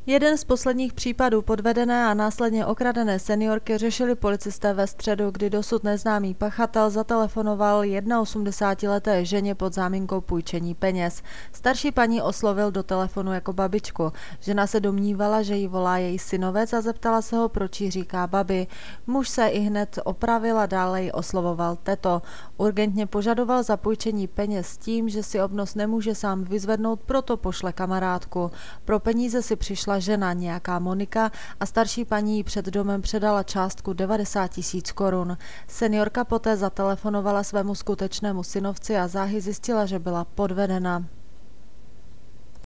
Jeden z posledních případů podvedené a následně okradené seniorky řešili policisté ve středu, kdy dosud neznámý pachatel zatelefonoval 81leté ženě pod záminkou půjčení peněz. Starší paní oslovil do telefonu jako babičku. Žena se domnívala, že jí volá její synovec a zeptala se ho, proč jí říká babi. Muž se ihned opravil a dále ji oslovoval teto. Urgentně požadoval zapůjčení peněz s tím, že si obnos nemůže sám vyzvednout, proto pošle kamarádku. Pro peníze si přišla žena, nějaká Monika, a starší paní jí před domem předala částku 90 000 korun. Seniorka poté zatelefonovala svému skutečnému synovci a záhy zjistila, že byla podvedena.